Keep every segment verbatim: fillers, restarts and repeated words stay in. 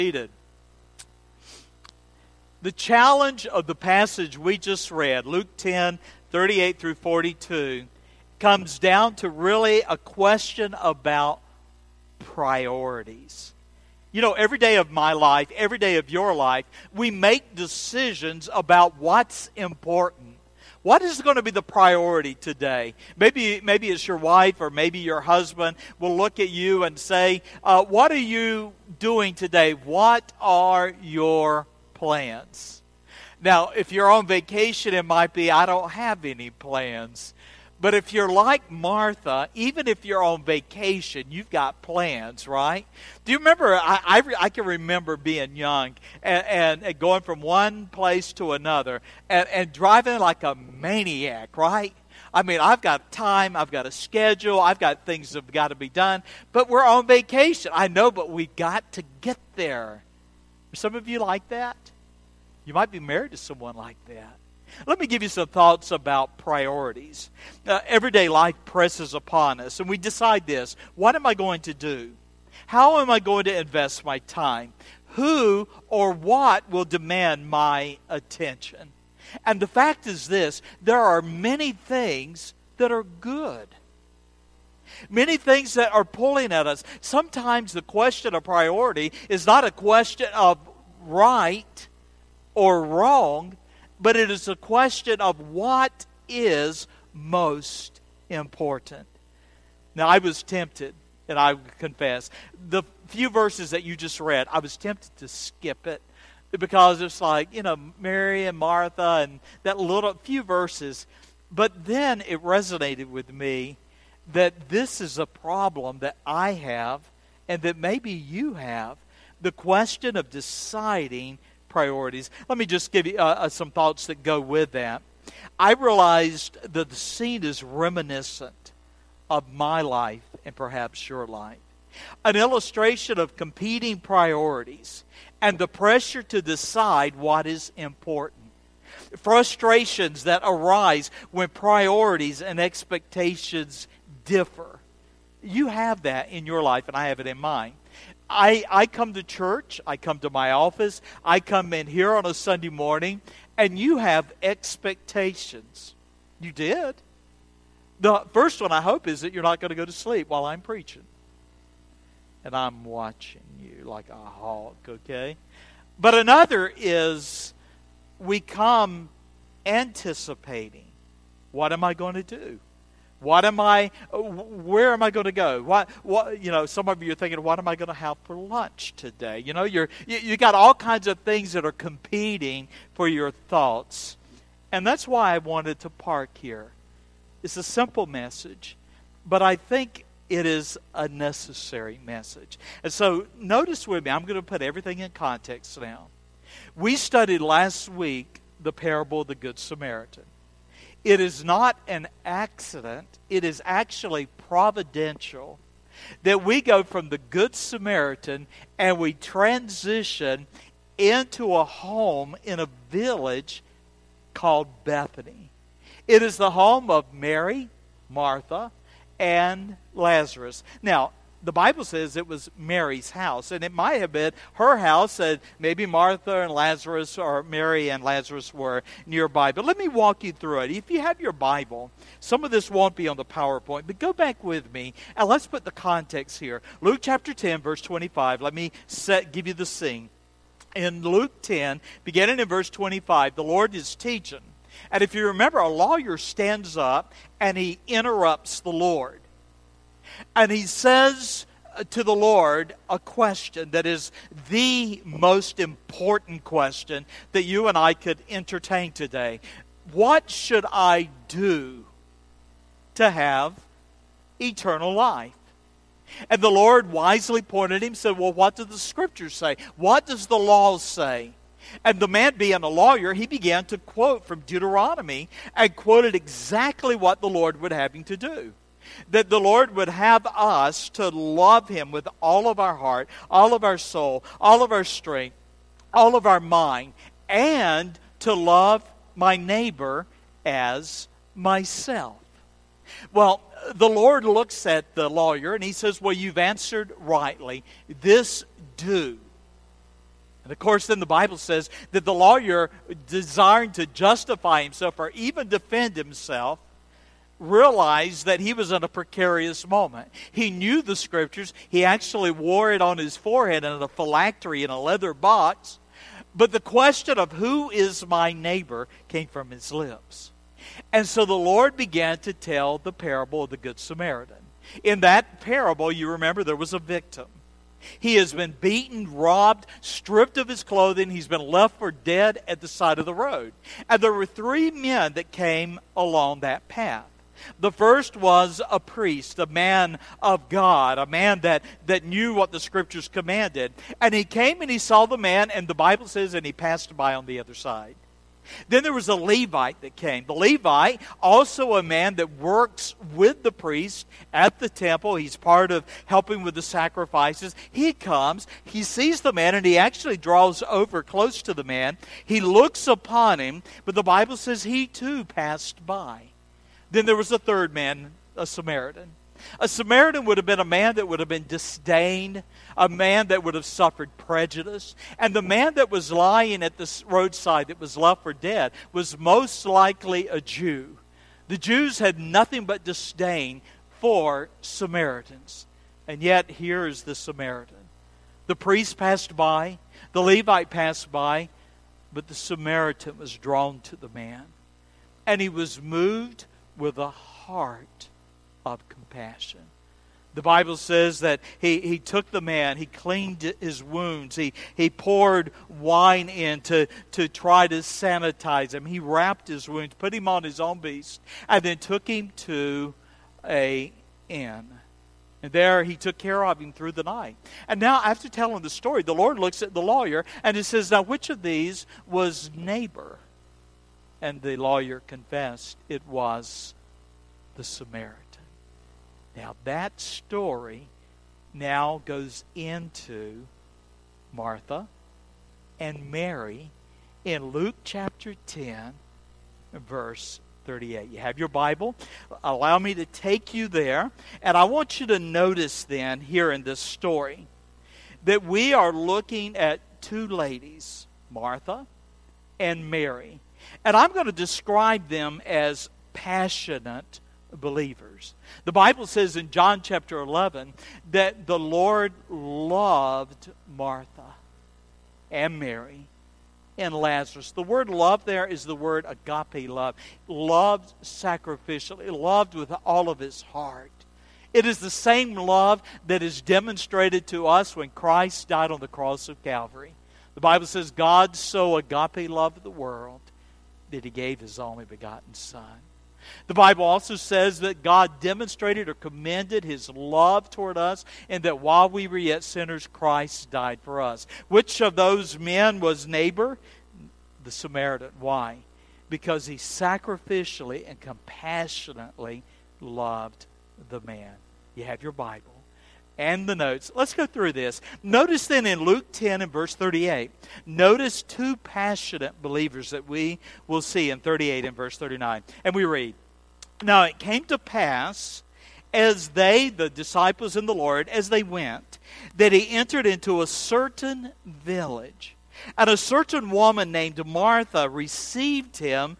The challenge of the passage we just read, Luke ten, thirty-eight through forty-two, comes down to really a question about priorities. You know, every day of my life, every day of your life, we make decisions about what's important. What is going to be the priority today? Maybe maybe it's your wife or maybe your husband will look at you and say, uh, what are you doing today? What are your plans? Now, if you're on vacation, it might be, I don't have any plans. But if you're like Martha, even if you're on vacation, you've got plans, right? Do you remember, I, I, I can remember being young and, and, and going from one place to another and, and driving like a maniac, right? I mean, I've got time, I've got a schedule, I've got things that have got to be done, but we're on vacation. I know, but we've got to get there. Are some of you like that? You might be married to someone like that. Let me give you some thoughts about priorities. Uh, everyday life presses upon us, and we decide this. What am I going to do? How am I going to invest my time? Who or what will demand my attention? And the fact is this, there are many things that are good. Many things that are pulling at us. Sometimes the question of priority is not a question of right or wrong, but it is a question of what is most important. Now, I was tempted, and I confess, the few verses that you just read, I was tempted to skip it because it's like, you know, Mary and Martha and that little few verses. But then it resonated with me that this is a problem that I have and that maybe you have, the question of deciding priorities. Let me just give you uh, some thoughts that go with that. I realized that the scene is reminiscent of my life and perhaps your life. An illustration of competing priorities and the pressure to decide what is important. Frustrations that arise when priorities and expectations differ. You have that in your life, and I have it in mine. I, I come to church, I come to my office, I come in here on a Sunday morning, and you have expectations. You did. The first one, I hope, is that you're not going to go to sleep while I'm preaching. And I'm watching you like a hawk, okay? But another is we come anticipating. What am I going to do? What am I, where am I going to go? What, what, you know, some of you are thinking, what am I going to have for lunch today? You know, you're, you, you got all kinds of things that are competing for your thoughts. And that's why I wanted to park here. It's a simple message, but I think it is a necessary message. And so notice with me, I'm going to put everything in context now. We studied last week the parable of the Good Samaritan. It is not an accident. It is actually providential that we go from the Good Samaritan and we transition into a home in a village called Bethany. It is the home of Mary, Martha, and Lazarus. Now, the Bible says it was Mary's house, and it might have been her house, and maybe Martha and Lazarus, or Mary and Lazarus were nearby. But let me walk you through it. If you have your Bible, some of this won't be on the PowerPoint, but go back with me, and let's put the context here. Luke chapter ten, verse twenty-five. Let me set, give you the scene. In Luke ten, beginning in verse twenty-five, the Lord is teaching. And if you remember, a lawyer stands up, and he interrupts the Lord. And he says to the Lord a question that is the most important question that you and I could entertain today. What should I do to have eternal life? And the Lord wisely pointed him and said, well, what do the Scriptures say? What does the law say? And the man, being a lawyer, he began to quote from Deuteronomy and quoted exactly what the Lord would have him to do. That the Lord would have us to love Him with all of our heart, all of our soul, all of our strength, all of our mind, and to love my neighbor as myself. Well, the Lord looks at the lawyer and He says, well, you've answered rightly. This do. And of course, then the Bible says that the lawyer, desiring to justify himself or even defend himself, realized that he was in a precarious moment. He knew the Scriptures. He actually wore it on his forehead in a phylactery in a leather box. But the question of who is my neighbor came from his lips. And so the Lord began to tell the parable of the Good Samaritan. In that parable, you remember, there was a victim. He has been beaten, robbed, stripped of his clothing. He's been left for dead at the side of the road. And there were three men that came along that path. The first was a priest, a man of God, a man that, that knew what the Scriptures commanded. And he came and he saw the man, and the Bible says, and he passed by on the other side. Then there was a Levite that came. The Levite, also a man that works with the priest at the temple. He's part of helping with the sacrifices. He comes, he sees the man, and he actually draws over close to the man. He looks upon him, but the Bible says he too passed by. Then there was a third man, a Samaritan. A Samaritan would have been a man that would have been disdained, a man that would have suffered prejudice. And the man that was lying at the roadside that was left for dead was most likely a Jew. The Jews had nothing but disdain for Samaritans. And yet here is the Samaritan. The priest passed by, the Levite passed by, but the Samaritan was drawn to the man. And he was moved with a heart of compassion. The Bible says that he, he took the man, he cleaned his wounds, he, he poured wine in to, to try to sanitize him. He wrapped his wounds, put him on his own beast, and then took him to a inn. And there he took care of him through the night. And now, after telling the story, the Lord looks at the lawyer and he says, now which of these was neighbor? And the lawyer confessed it was the Samaritan. Now that story now goes into Martha and Mary in Luke chapter ten, verse thirty-eight. You have your Bible? Allow me to take you there. And I want you to notice then here in this story that we are looking at two ladies, Martha and Mary. And I'm going to describe them as passionate believers. The Bible says in John chapter eleven that the Lord loved Martha and Mary and Lazarus. The word love there is the word agape love. Loved sacrificially, loved with all of his heart. It is the same love that is demonstrated to us when Christ died on the cross of Calvary. The Bible says God so agape loved the world that he gave his only begotten Son. The Bible also says that God demonstrated or commended his love toward us, and that while we were yet sinners, Christ died for us. Which of those men was neighbor? The Samaritan. Why? Because he sacrificially and compassionately loved the man. You have your Bible and the notes. Let's go through this. Notice then in Luke ten and verse thirty-eight, notice two passionate believers that we will see in thirty-eight and verse thirty-nine. And we read, now it came to pass, as they, the disciples in the Lord, as they went, that he entered into a certain village. And a certain woman named Martha received him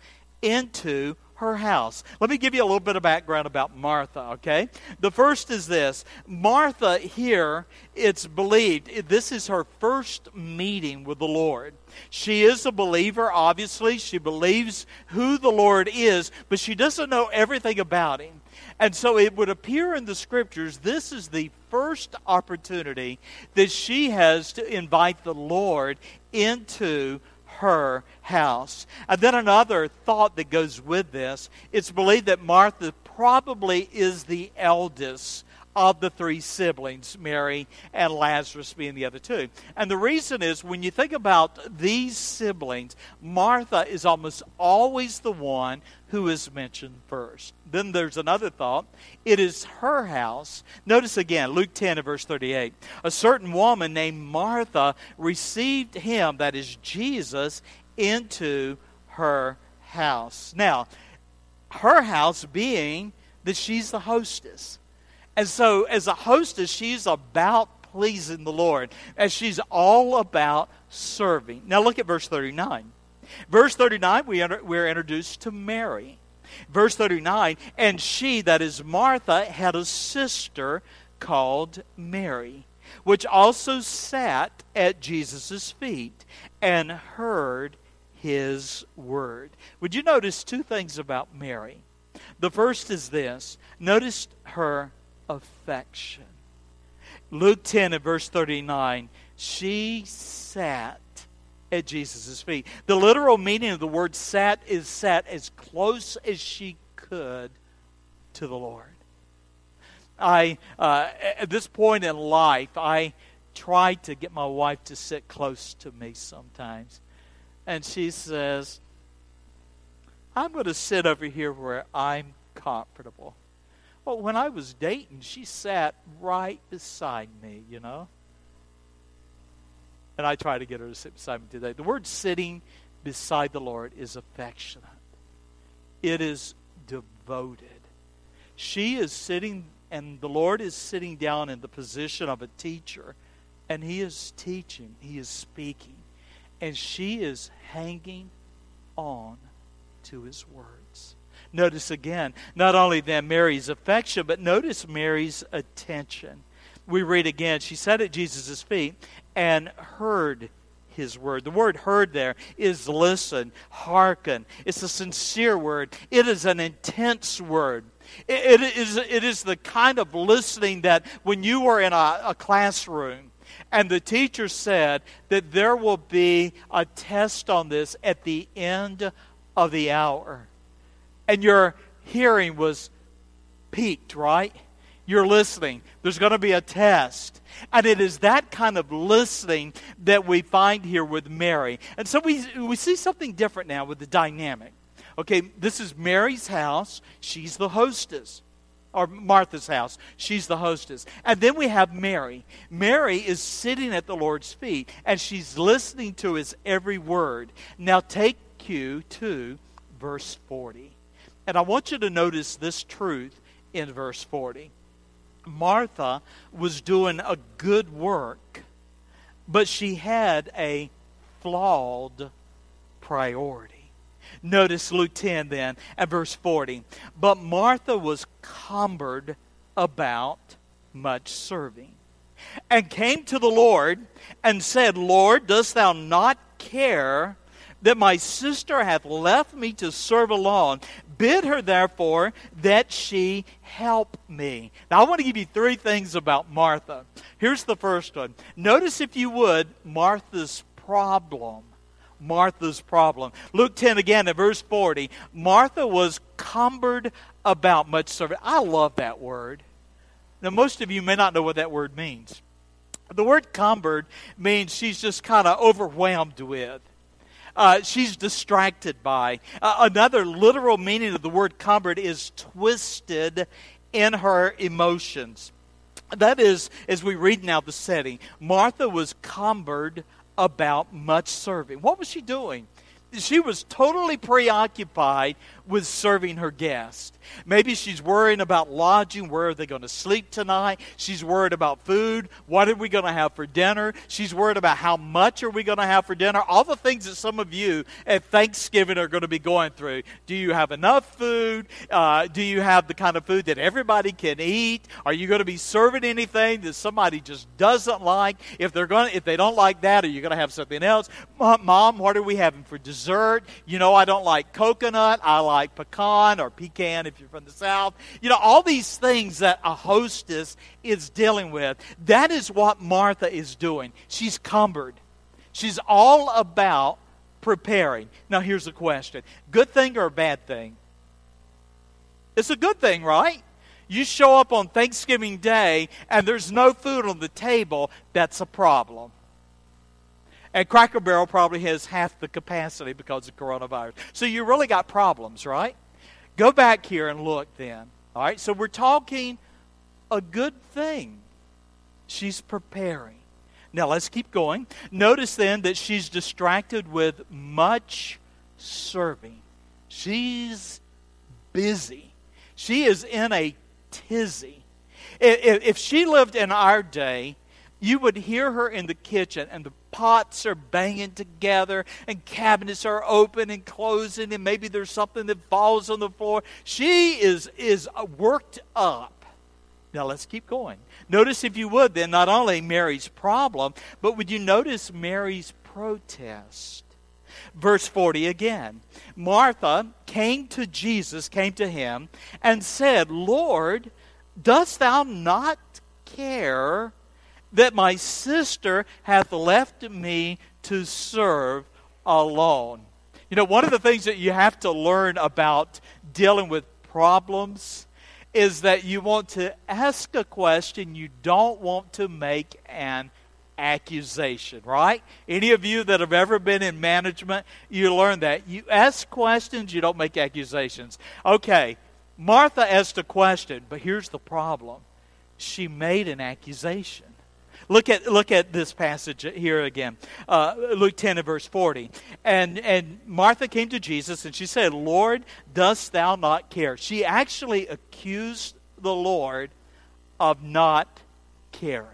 into her house. Let me give you a little bit of background about Martha, okay? The first is this. Martha here, it's believed, this is her first meeting with the Lord. She is a believer, obviously. She believes who the Lord is, but she doesn't know everything about him. And so it would appear in the Scriptures, this is the first opportunity that she has to invite the Lord into her house. And then another thought that goes with this, it's believed that Martha probably is the eldest of the three siblings, Mary and Lazarus being the other two. And the reason is, when you think about these siblings, Martha is almost always the one who is mentioned first. Then there's another thought. It is her house. Notice again, Luke ten and verse thirty-eight. A certain woman named Martha received him, that is Jesus, into her house. Now, her house being that she's the hostess. And so as a hostess, she's about pleasing the Lord, as she's all about serving. Now look at verse thirty-nine. Verse thirty-nine, we enter, we're introduced to Mary. Verse thirty-nine, and she, that is Martha, had a sister called Mary, which also sat at Jesus' feet and heard his word. Would you notice two things about Mary? The first is this. Notice her affection. Luke ten and verse thirty-nine, she sat at Jesus' feet. The literal meaning of the word sat is sat as close as she could to the Lord. I, uh, at this point in life, I try to get my wife to sit close to me sometimes. And she says, I'm going to sit over here where I'm comfortable. Well, when I was dating, she sat right beside me, you know. And I try to get her to sit beside me today. The word sitting beside the Lord is affectionate. It is devoted. She is sitting, and the Lord is sitting down in the position of a teacher, and He is teaching, He is speaking, and she is hanging on to His words. Notice again, not only then Mary's affection, but notice Mary's attention. We read again, she sat at Jesus' feet and heard His word. The word heard there is listen, hearken. It's a sincere word. It is an intense word. It, it, is, it is the kind of listening that when you were in a, a classroom and the teacher said that there will be a test on this at the end of the hour, and your hearing was piqued, right? You're listening. There's going to be a test. And it is that kind of listening that we find here with Mary. And so we, we see something different now with the dynamic. Okay, this is Mary's house. She's the hostess. Or Martha's house. She's the hostess. And then we have Mary. Mary is sitting at the Lord's feet, and she's listening to His every word. Now take cue to verse forty. And I want you to notice this truth in verse forty. Martha was doing a good work, but she had a flawed priority. Notice Luke ten then, and verse forty. But Martha was cumbered about much serving, and came to the Lord, and said, Lord, dost thou not care that my sister hath left me to serve alone? Bid her therefore that she help me. Now I want to give you three things about Martha. Here's the first one. Notice, if you would, Martha's problem. Martha's problem. Luke ten again at verse forty. Martha was cumbered about much serving. I love that word. Now most of you may not know what that word means. The word cumbered means she's just kind of overwhelmed with. Uh, she's distracted by. Uh, another literal meaning of the word cumbered is twisted in her emotions. That is, as we read now the setting, Martha was cumbered about much serving. What was she doing? She was totally preoccupied with serving her guest. Maybe she's worrying about lodging. Where are they going to sleep tonight? She's worried about food. What are we going to have for dinner? She's worried about how much are we going to have for dinner? All the things that some of you at Thanksgiving are going to be going through. Do you have enough food? Uh, do you have the kind of food that everybody can eat? Are you going to be serving anything that somebody just doesn't like? If they're going, if they don't like that, are you going to have something else? Mom, what are we having for dessert? You know, I don't like coconut. I like pecan or pecan if you're from the South. You know, all these things that a hostess is dealing with. That is what Martha is doing. She's cumbered. She's all about preparing. Now, here's the question. Good thing or a bad thing? It's a good thing, right? You show up on Thanksgiving Day and there's no food on the table, that's a problem. And Cracker Barrel probably has half the capacity because of coronavirus. So you really got problems, right? Go back here and look then. All right, so we're talking a good thing. She's preparing. Now let's keep going. Notice then that she's distracted with much serving. She's busy. She is in a tizzy. If she lived in our day, you would hear her in the kitchen, and the pots are banging together, and cabinets are open and closing, and maybe there's something that falls on the floor. She is, is worked up. Now let's keep going. Notice, if you would, then, not only Mary's problem, but would you notice Mary's protest? Verse forty again. Martha came to Jesus, came to him, and said, Lord, dost thou not care that my sister hath left me to serve alone? You know, one of the things that you have to learn about dealing with problems is that you want to ask a question, you don't want to make an accusation, right? Any of you that have ever been in management, you learn that. You ask questions, you don't make accusations. Okay, Martha asked a question, but here's the problem. She made an accusation. Look at look at this passage here again. Uh, Luke ten and verse forty. And, and Martha came to Jesus and she said, Lord, dost thou not care? She actually accused the Lord of not caring.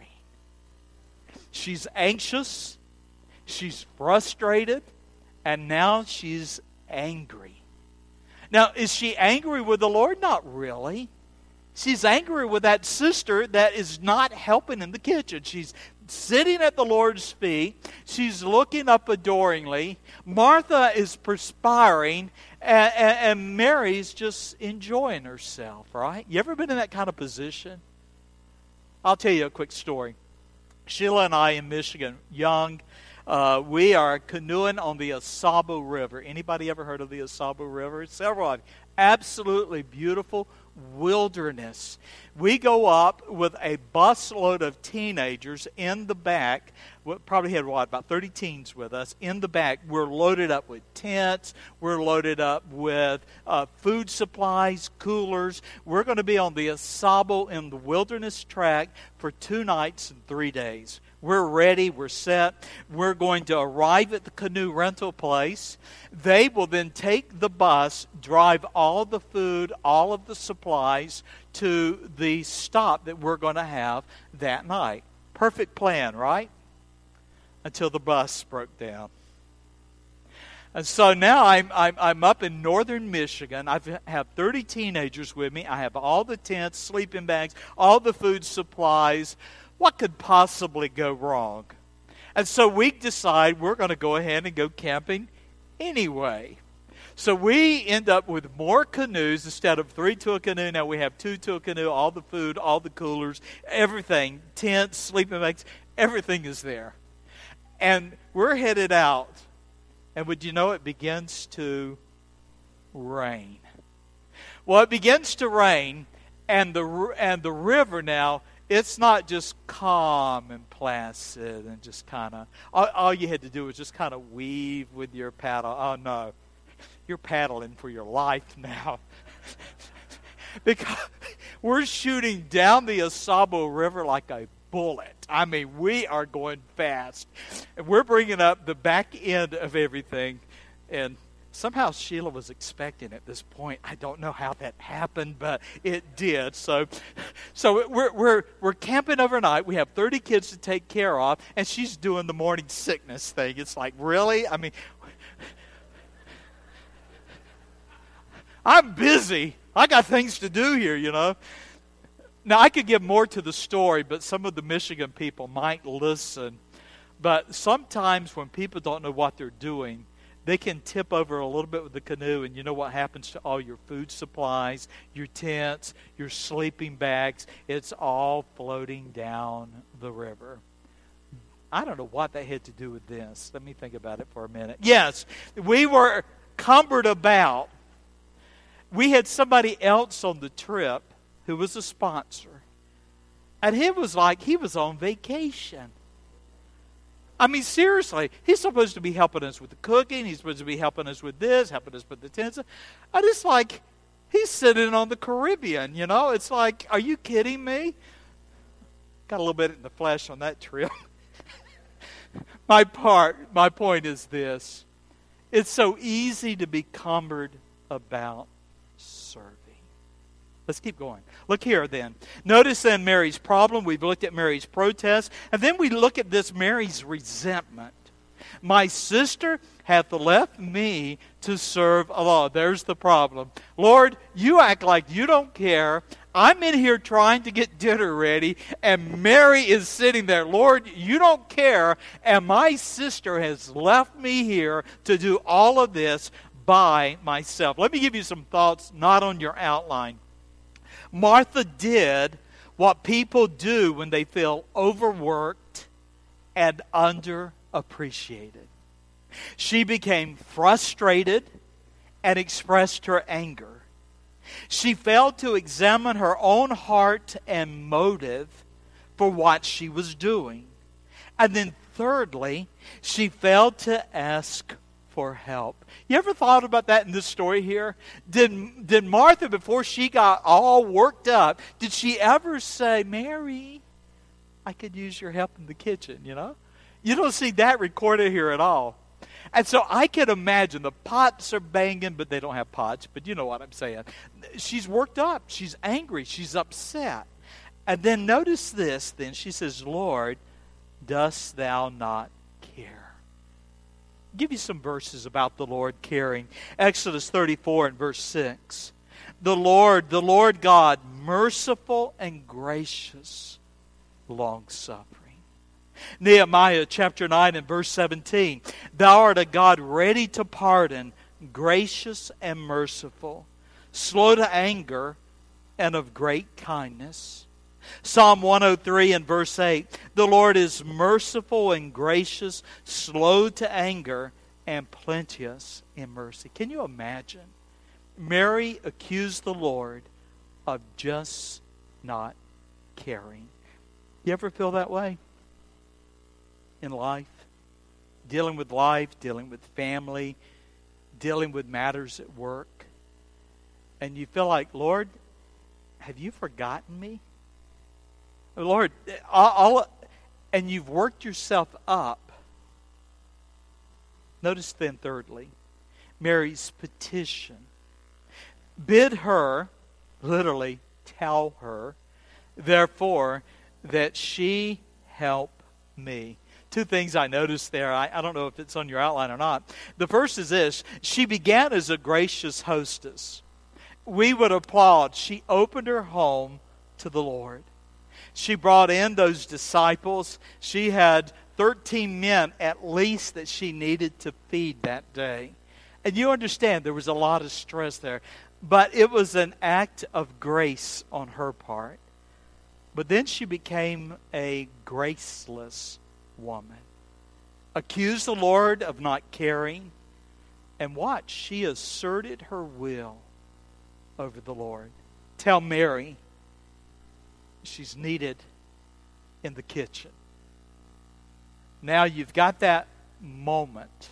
She's anxious, she's frustrated, and now she's angry. Now, is she angry with the Lord? Not really. She's angry with that sister that is not helping in the kitchen. She's sitting at the Lord's feet. She's looking up adoringly. Martha is perspiring, and, and, and Mary's just enjoying herself, right? You ever been in that kind of position? I'll tell you a quick story. Sheila and I in Michigan, young, uh, we are canoeing on the Asabo River. Anybody ever heard of the Asabo River? Several of you. Absolutely beautiful wilderness. We go up with a busload of teenagers in the back. We probably had, what, about thirty teens with us in the back. We're loaded up with tents. We're loaded up with uh, food supplies, coolers. We're going to be on the Asabo in the wilderness track for two nights and three days. We're ready. We're set. We're going to arrive at the canoe rental place. They will then take the bus, drive all of the food, all of the supplies to the stop that we're going to have that night. Perfect plan, right? Until the bus broke down. And so now I'm, I'm, I'm up in northern Michigan. I have thirty teenagers with me. I have all the tents, sleeping bags, all the food supplies. What could possibly go wrong? And so we decide we're going to go ahead and go camping anyway. So we end up with more canoes. Instead of three to a canoe, now we have two to a canoe, all the food, all the coolers, everything, tents, sleeping bags, everything is there. And we're headed out. And would you know, it begins to rain. Well, it begins to rain, and the and the river now, it's not just calm and placid and just kind of, all, all you had to do was just kind of weave with your paddle. Oh, no. You're paddling for your life now. Because we're shooting down the Asabo River like a bullet. I mean, we are going fast. And we're bringing up the back end of everything. And somehow Sheila was expecting at this point. I don't know how that happened, but it did. So so we're we're we're camping overnight. We have thirty kids to take care of, and she's doing the morning sickness thing. It's like, really? I mean, I'm busy. I got things to do here, you know. Now, I could give more to the story, but some of the Michigan people might listen. But sometimes when people don't know what they're doing, they can tip over a little bit with the canoe, and you know what happens to all your food supplies, your tents, your sleeping bags? It's all floating down the river. I don't know what that had to do with this. Let me think about it for a minute. Yes, we were cumbered about. We had somebody else on the trip who was a sponsor, and he was like, he was on vacation. I mean, seriously, he's supposed to be helping us with the cooking. He's supposed to be helping us with this, helping us with the tents. And it's like, he's sitting on the Caribbean, you know? It's like, are you kidding me? Got a little bit in the flesh on that trip. my part, my point is this. It's so easy to be cumbered about serving. Let's keep going. Look here then. Notice then Mary's problem. We've looked at Mary's protest. And then we look at this Mary's resentment. My sister hath left me to serve Allah. There's the problem. Lord, you act like you don't care. I'm in here trying to get dinner ready, and Mary is sitting there. Lord, you don't care, and my sister has left me here to do all of this by myself. Let me give you some thoughts, not on your outline. Martha did what people do when they feel overworked and underappreciated. She became frustrated and expressed her anger. She failed to examine her own heart and motive for what she was doing. And then thirdly, she failed to ask for help. You ever thought about that in this story here? Did, did Martha, before she got all worked up, did she ever say, Mary, I could use your help in the kitchen, you know? You don't see that recorded here at all. And so I can imagine the pots are banging, but they don't have pots, but you know what I'm saying. She's worked up. She's angry. She's upset. And then notice this, then. She says, Lord, dost thou not care? Give you some verses about the Lord caring. Exodus thirty-four and verse six. The Lord, the Lord God, merciful and gracious, long-suffering. Nehemiah chapter nine and verse seventeen. Thou art a God ready to pardon, gracious and merciful, slow to anger, and of great kindness. Psalm one oh three and verse eight. The Lord is merciful and gracious, slow to anger, and plenteous in mercy. Can you imagine? Mary accused the Lord of just not caring. You ever feel that way in life? Dealing with life, dealing with family, dealing with matters at work. And you feel like, Lord, have you forgotten me? Lord, all, all, and you've worked yourself up. Notice then, thirdly, Mary's petition. Bid her, literally tell her, therefore, that she help me. Two things I noticed there. I, I don't know if it's on your outline or not. The first is this. She began as a gracious hostess. We would applaud. She opened her home to the Lord. She brought in those disciples. She had thirteen men at least that she needed to feed that day. And you understand there was a lot of stress there. But it was an act of grace on her part. But then she became a graceless woman. Accused the Lord of not caring. And watch, she asserted her will over the Lord. Tell Mary she's needed in the kitchen. Now you've got that moment.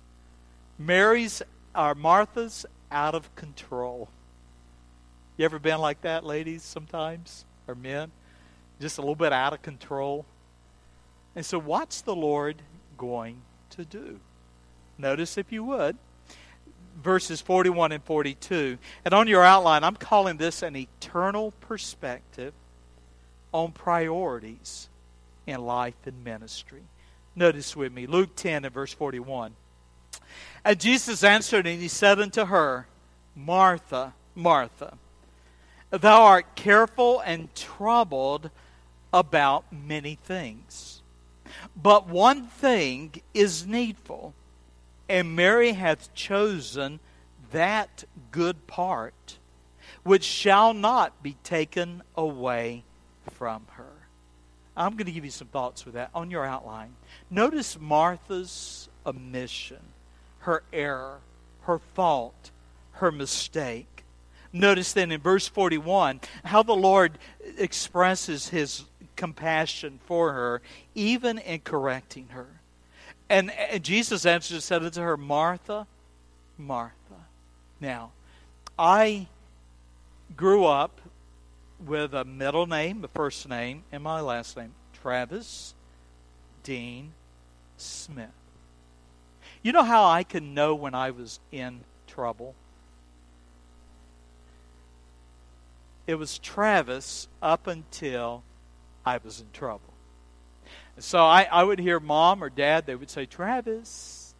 Mary's, or Martha's out of control. You ever been like that, ladies, sometimes? Or men? Just a little bit out of control. And so what's the Lord going to do? Notice, if you would, verses forty-one and forty-two. And on your outline, I'm calling this an eternal perspective on priorities in life and ministry. Notice with me, Luke ten and verse forty-one. And Jesus answered, and he said unto her, Martha, Martha, thou art careful and troubled about many things. But one thing is needful, and Mary hath chosen that good part, which shall not be taken away from her. I'm going to give you some thoughts with that on your outline. Notice Martha's omission, her error, her fault, her mistake. Notice then in verse forty-one how the Lord expresses his compassion for her, even in correcting her. And, and Jesus answered and said unto her, Martha, Martha. Now, I grew up with a middle name, a first name, and my last name, Travis Dean Smith. You know how I can know when I was in trouble? it was Travis up until I was in trouble. So I, I would hear Mom or Dad, they would say, Travis.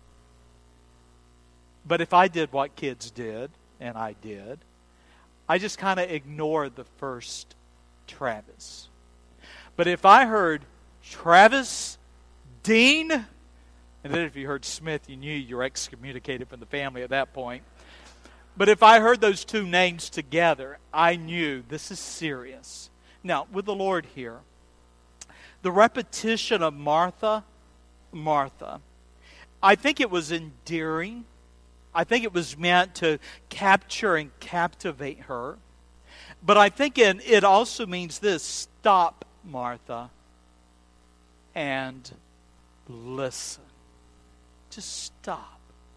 But if I did what kids did, and I did, I just kind of ignored the first Travis. But if I heard Travis Dean, and then if you heard Smith, you knew you were excommunicated from the family at that point. But if I heard those two names together, I knew this is serious. Now, with the Lord here, the repetition of Martha, Martha, I think it was endearing. I think it was meant to capture and captivate her. But I think it, it also means this: stop, Martha, and listen. Just stop.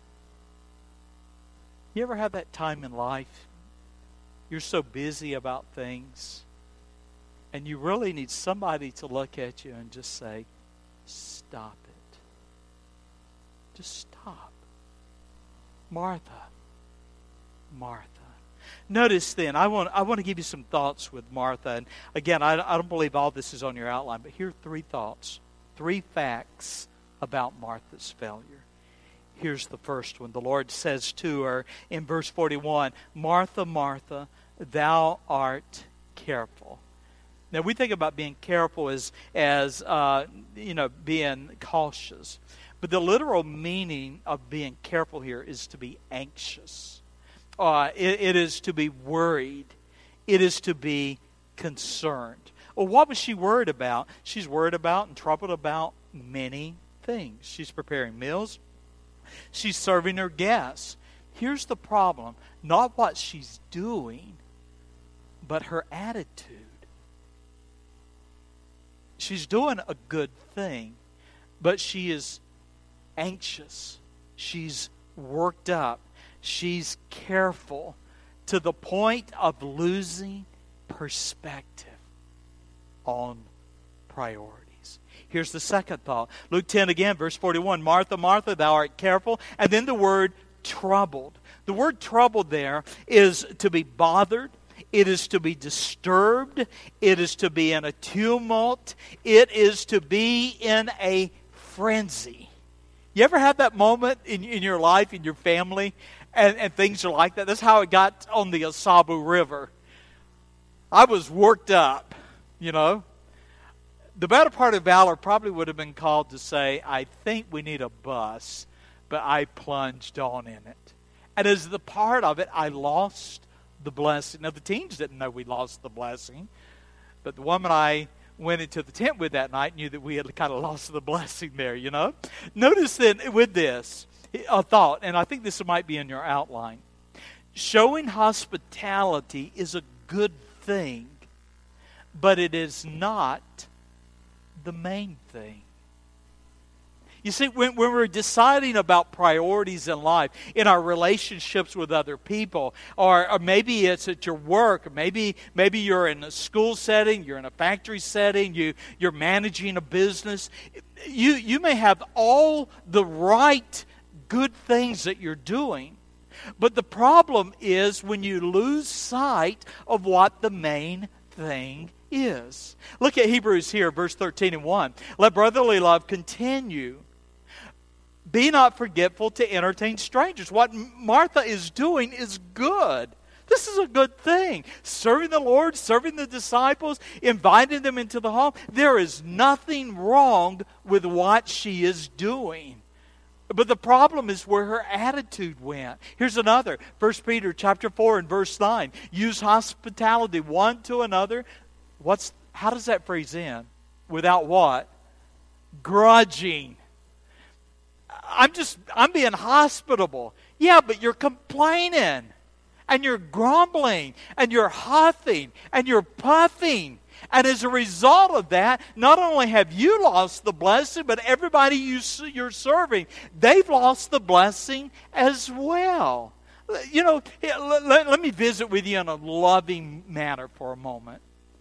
You ever have that time in life? You're so busy about things, and you really need somebody to look at you and just say, stop it. Just stop. Martha, Martha. Notice then, I want I want to give you some thoughts with Martha. And again, I, I don't believe all this is on your outline, but here are three thoughts, three facts about Martha's failure. Here's the first one. The Lord says to her in verse forty-one, Martha, Martha, thou art careful. Now, we think about being careful as, as uh, you know, being cautious. But the literal meaning of being careful here is to be anxious. Uh, it, it is to be worried. It is to be concerned. Well, what was she worried about? She's worried about and troubled about many things. She's preparing meals. She's serving her guests. Here's the problem. Not what she's doing, but her attitude. She's doing a good thing, but she is anxious. She's worked up. She's careful to the point of losing perspective on priorities. Here's the second thought. Luke ten again, verse forty-one. Martha, Martha, thou art careful. And then the word troubled. The word troubled there is to be bothered. It is to be disturbed. It is to be in a tumult. It is to be in a frenzy. You ever had that moment in, in your life, in your family, and, and things are like that? That's how it got on the Asabu River. I was worked up, you know. The better part of valor probably would have been called to say, I think we need a bus, but I plunged on in it. And as the part of it, I lost the blessing. Now, the teens didn't know we lost the blessing, but the woman I went into the tent with that night knew that we had kind of lost the blessing there, you know. Notice then with this, a thought, and I think this might be in your outline. Showing hospitality is a good thing, but it is not the main thing. You see, when, when we're deciding about priorities in life, in our relationships with other people, or, or maybe it's at your work, or maybe maybe you're in a school setting, you're in a factory setting, you, you're managing a business, you, you may have all the right good things that you're doing, but the problem is when you lose sight of what the main thing is. Look at Hebrews here, verse thirteen and one. Let brotherly love continue. Be not forgetful to entertain strangers. What Martha is doing is good. This is a good thing. Serving the Lord, serving the disciples, inviting them into the home. There is nothing wrong with what she is doing. But the problem is where her attitude went. Here's another. First Peter chapter four and verse nine. Use hospitality one to another. What's how does that phrase end? Without what? Grudging. I'm just, I'm being hospitable. Yeah, but you're complaining, and you're grumbling, and you're huffing, and you're puffing. And as a result of that, not only have you lost the blessing, but everybody you, you're serving, they've lost the blessing as well. You know, let, let me visit with you in a loving manner for a moment.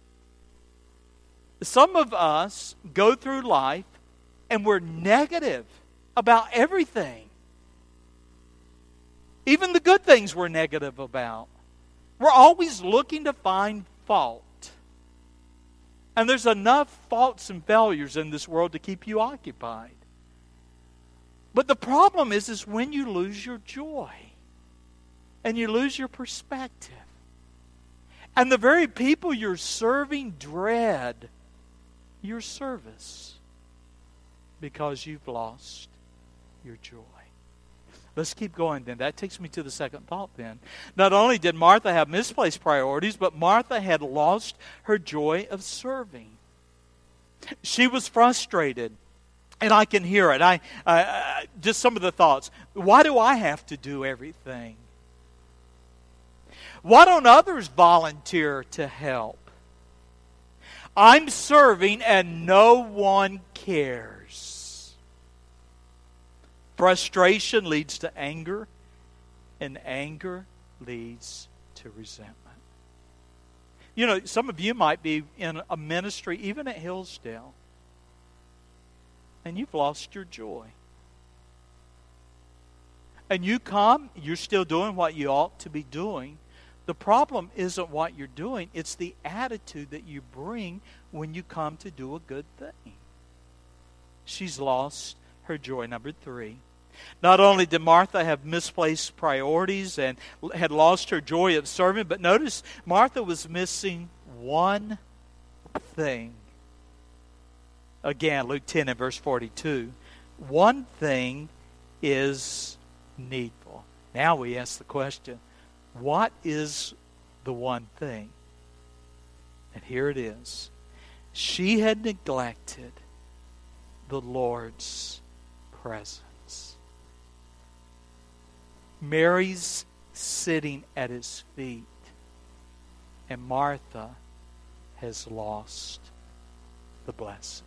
Some of us go through life, and we're negative about everything. Even the good things we're negative about. We're always looking to find fault. And there's enough faults and failures in this world to keep you occupied. But the problem is, is when you lose your joy and you lose your perspective. And the very people you're serving dread your service because you've lost your joy. Let's keep going then. That takes me to the second thought then. Not only did Martha have misplaced priorities, but Martha had lost her joy of serving. She was frustrated. And I can hear it. I uh, just some of the thoughts. Why do I have to do everything? Why don't others volunteer to help? I'm serving and no one cares. Frustration leads to anger, and anger leads to resentment. You know, some of you might be in a ministry, even at Hillsdale, and you've lost your joy. And you come, you're still doing what you ought to be doing. The problem isn't what you're doing, it's the attitude that you bring when you come to do a good thing. She's lost her joy. Number three. Not only did Martha have misplaced priorities and had lost her joy of serving, but notice Martha was missing one thing. Again, Luke ten and verse forty-two. One thing is needful. Now we ask the question, what is the one thing? And here it is. She had neglected the Lord's presence. Mary's sitting at his feet, and Martha has lost the blessing.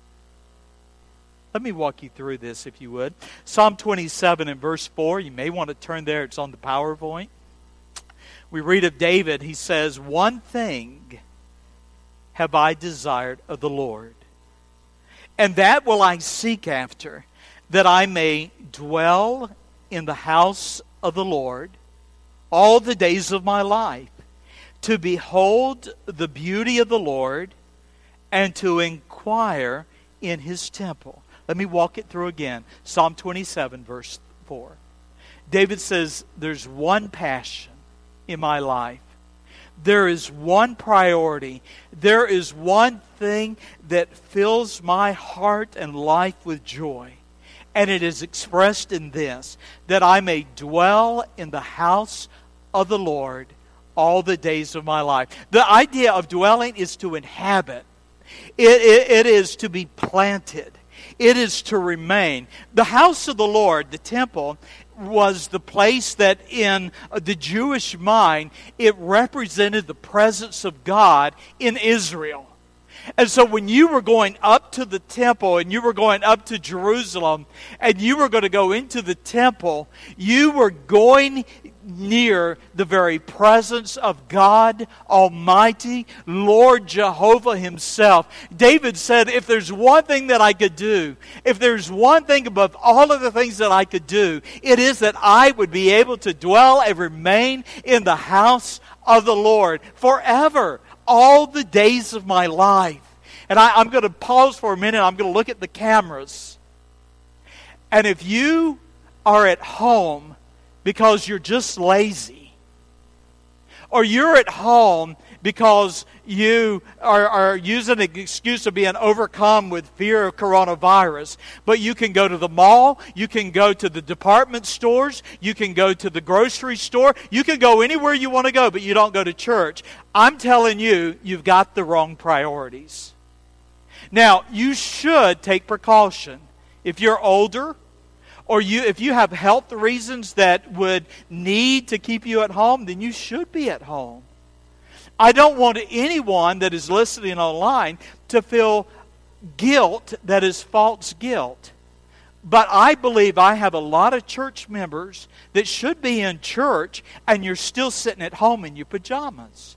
Let me walk you through this, if you would. Psalm twenty-seven and verse four. You may want to turn there. It's on the PowerPoint. We read of David. He says, one thing have I desired of the Lord, and that will I seek after, that I may dwell in the house of the Lord all the days of my life, to behold the beauty of the Lord and to inquire in His temple. Let me walk it through again. Psalm twenty-seven, verse four. David says, there's one passion in my life. There is one priority. There is one thing that fills my heart and life with joy. And it is expressed in this, that I may dwell in the house of the Lord all the days of my life. The idea of dwelling is to inhabit. It, it, it is to be planted. It is to remain. The house of the Lord, the temple, was the place that in the Jewish mind, it represented the presence of God in Israel. And so when you were going up to the temple and you were going up to Jerusalem and you were going to go into the temple, you were going near the very presence of God Almighty, Lord Jehovah Himself. David said, if there's one thing that I could do, if there's one thing above all of the things that I could do, it is that I would be able to dwell and remain in the house of the Lord forever, all the days of my life. And I, I'm going to pause for a minute. I'm going to look at the cameras. And if you are at home because you're just lazy, or you're at home because you are, are using an excuse of being overcome with fear of coronavirus, but you can go to the mall, you can go to the department stores, you can go to the grocery store, you can go anywhere you want to go, but you don't go to church. I'm telling you, you've got the wrong priorities. Now, you should take precaution. If you're older, or you, if you have health reasons that would need to keep you at home, then you should be at home. I don't want anyone that is listening online to feel guilt that is false guilt. But I believe I have a lot of church members that should be in church and you're still sitting at home in your pajamas.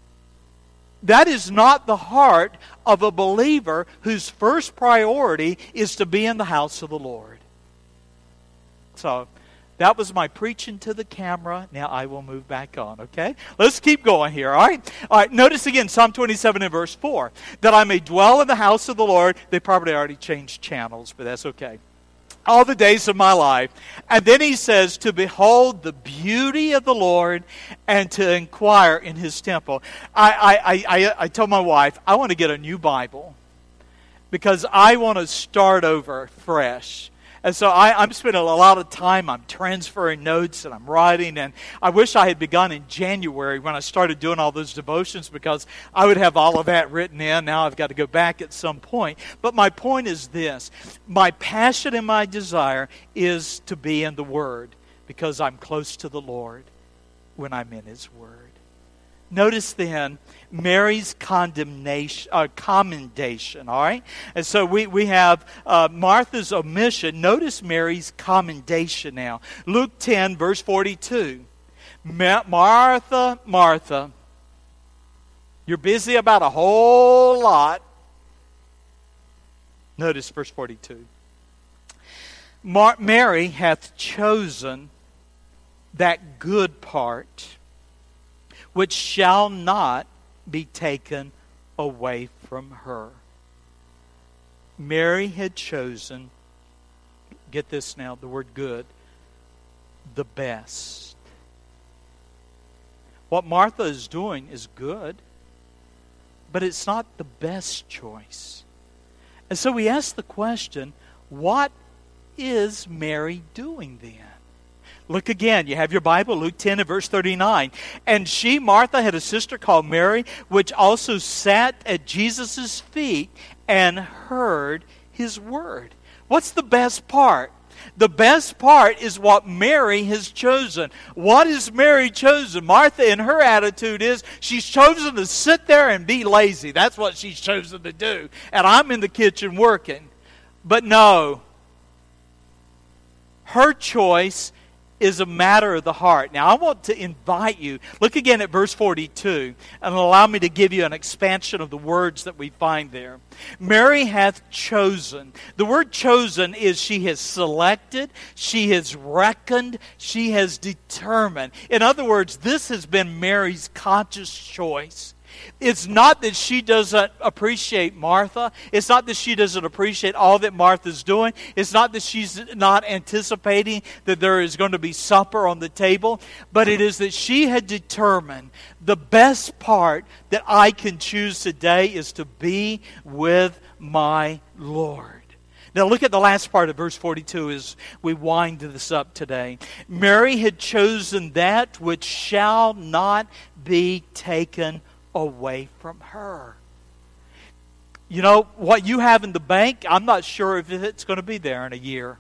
That is not the heart of a believer whose first priority is to be in the house of the Lord. So, That was my preaching to the camera. Now I will move back on, okay? Let's keep going here, all right? All right, notice again Psalm twenty-seven and verse four. That I may dwell in the house of the Lord. They probably already changed channels, but that's okay. All the days of my life. And then he says, to behold the beauty of the Lord and to inquire in his temple. I, I, I, I told my wife, I want to get a new Bible because I want to start over fresh. And so I, I'm spending a lot of time, I'm transferring notes and I'm writing. And I wish I had begun in January when I started doing all those devotions because I would have all of that written in. Now I've got to go back at some point. But my point is this. My passion and my desire is to be in the Word because I'm close to the Lord when I'm in His Word. Notice then Mary's condemnation, uh, commendation, all right? And so we, we have uh, Martha's omission. Notice Mary's commendation now. Luke ten, verse forty-two. Ma- Martha, Martha, you're busy about a whole lot. Notice verse forty-two. Mar- Mary hath chosen that good part which shall not be taken away from her. Mary had chosen, get this now, the word good, the best. What Martha is doing is good, but it's not the best choice. And so we ask the question, what is Mary doing then? Look again. You have your Bible, Luke ten and verse thirty-nine. And she, Martha, had a sister called Mary, which also sat at Jesus' feet and heard his word. What's the best part? The best part is what Mary has chosen. What is Mary chosen? Martha, in her attitude, is she's chosen to sit there and be lazy. That's what she's chosen to do. And I'm in the kitchen working. But no. Her choice is a matter of the heart. Now, I want to invite you. Look again at verse forty-two and allow me to give you an expansion of the words that we find there. Mary hath chosen. The word chosen is she has selected, she has reckoned, she has determined. In other words, this has been Mary's conscious choice. It's not that she doesn't appreciate Martha. It's not that she doesn't appreciate all that Martha's doing. It's not that she's not anticipating that there is going to be supper on the table. But it is that she had determined the best part that I can choose today is to be with my Lord. Now look at the last part of verse forty-two as we wind this up today. Mary had chosen that which shall not be taken away from her. You know, what you have in the bank, I'm not sure if it's going to be there in a year.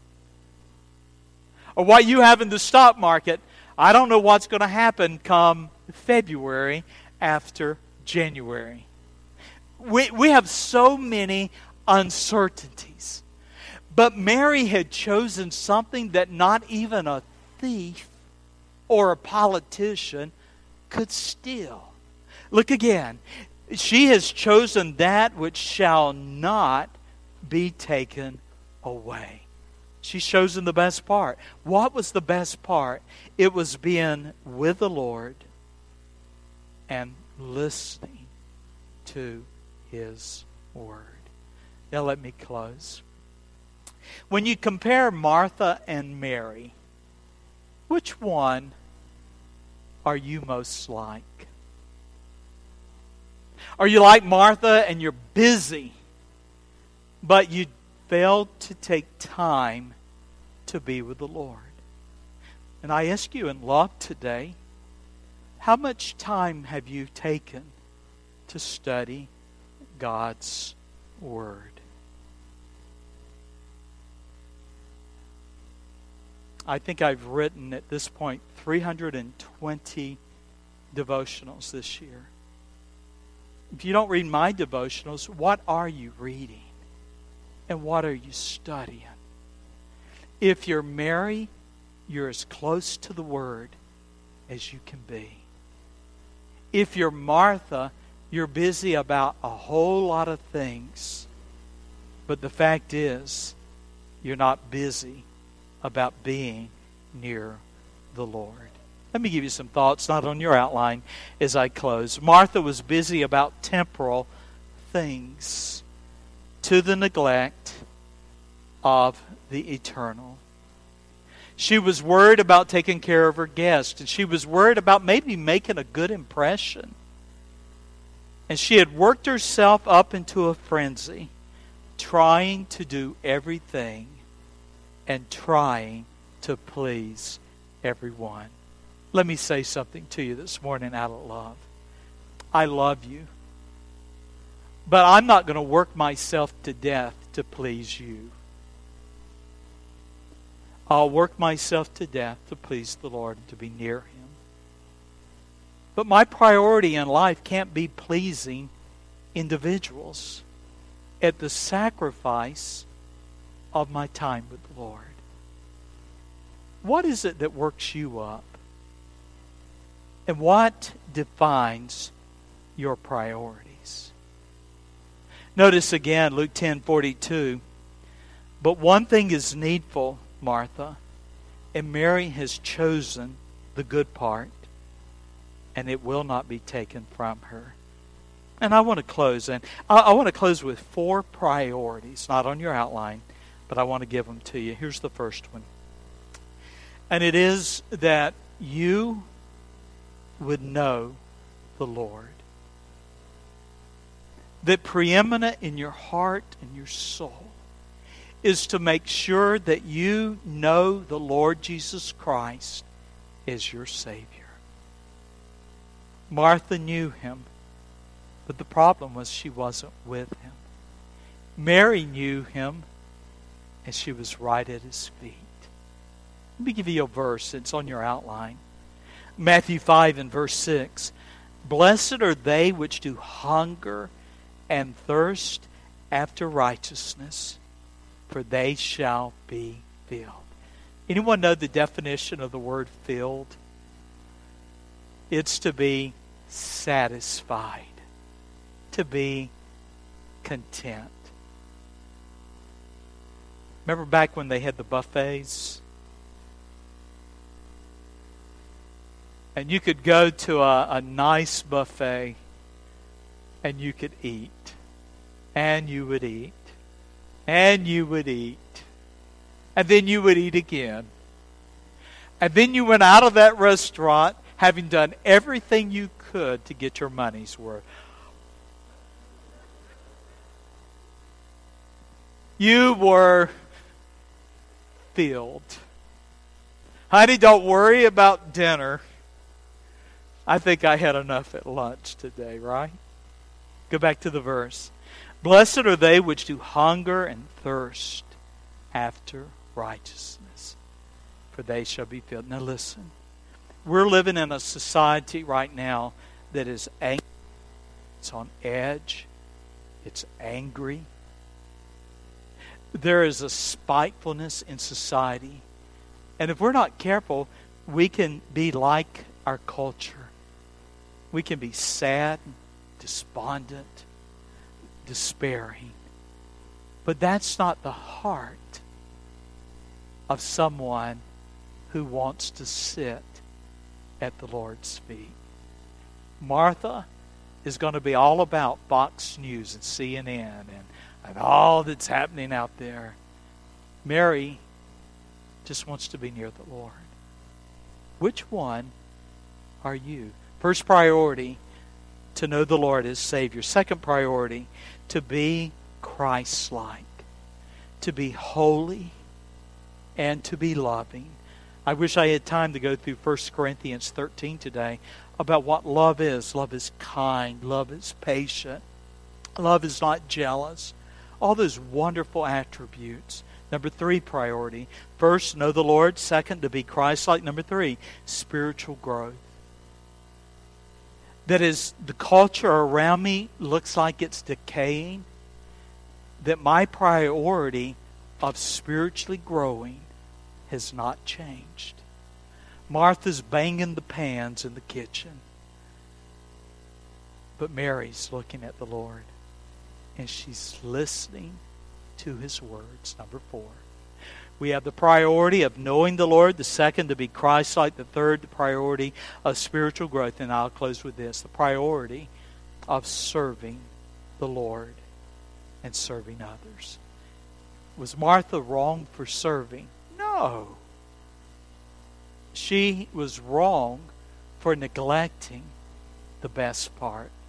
Or what you have in the stock market, I don't know what's going to happen come February after January. We, we have so many uncertainties. But Mary had chosen something that not even a thief or a politician could steal. Look again. She has chosen that which shall not be taken away. She's chosen the best part. What was the best part? It was being with the Lord and listening to His Word. Now let me close. When you compare Martha and Mary, which one are you most like? Are you like Martha and you're busy, but you failed to take time to be with the Lord? And I ask you in love today, how much time have you taken to study God's Word? I think I've written at this point three hundred twenty devotionals this year. If you don't read my devotionals, what are you reading? And what are you studying? If you're Mary, you're as close to the Word as you can be. If you're Martha, you're busy about a whole lot of things. But the fact is, you're not busy about being near the Lord. Let me give you some thoughts, not on your outline, as I close. Martha was busy about temporal things to the neglect of the eternal. She was worried about taking care of her guests, and she was worried about maybe making a good impression. And she had worked herself up into a frenzy, trying to do everything and trying to please everyone. Let me say something to you this morning out of love. I love you, but I'm not going to work myself to death to please you. I'll work myself to death to please the Lord and to be near Him. But my priority in life can't be pleasing individuals at the sacrifice of my time with the Lord. What is it that works you up? And what defines your priorities? Notice again Luke ten forty-two. But one thing is needful, Martha, and Mary has chosen the good part, and it will not be taken from her. And I want to close, and I, I want to close with four priorities, not on your outline, but I want to give them to you. Here's the first one. And it is that you would know the Lord. That preeminent in your heart and your soul is to make sure that you know the Lord Jesus Christ as your Savior. Martha knew Him, but the problem was she wasn't with Him. Mary knew Him, and she was right at His feet. Let me give you a verse. It's on your outline. Matthew five and verse six. Blessed are they which do hunger and thirst after righteousness, for they shall be filled. Anyone know the definition of the word filled? It's to be satisfied, to be content. Remember back when they had the buffets? And you could go to a, a nice buffet and you could eat. And you would eat. And you would eat. And then you would eat again. And then you went out of that restaurant having done everything you could to get your money's worth. You were filled. Honey, don't worry about dinner. I think I had enough at lunch today, right? Go back to the verse. Blessed are they which do hunger and thirst after righteousness, for they shall be filled. Now listen, we're living in a society right now that is angry. It's on edge. It's angry. There is a spitefulness in society. And if we're not careful, we can be like our culture. We can be sad, despondent, despairing. But that's not the heart of someone who wants to sit at the Lord's feet. Martha is going to be all about Fox News and C N N and, and all that's happening out there. Mary just wants to be near the Lord. Which one are you? First priority, to know the Lord as Savior. Second priority, to be Christ-like, to be holy, and to be loving. I wish I had time to go through First Corinthians thirteen today about what love is. Love is kind. Love is patient. Love is not jealous. All those wonderful attributes. Number three priority. First, know the Lord. Second, to be Christ-like. Number three, spiritual growth. That as the culture around me looks like it's decaying, that my priority of spiritually growing has not changed. Martha's banging the pans in the kitchen, but Mary's looking at the Lord, and she's listening to His words. Number four. We have the priority of knowing the Lord, the second to be Christ-like, the third the priority of spiritual growth, and I'll close with this, the priority of serving the Lord and serving others. Was Martha wrong for serving? No. She was wrong for neglecting the best part.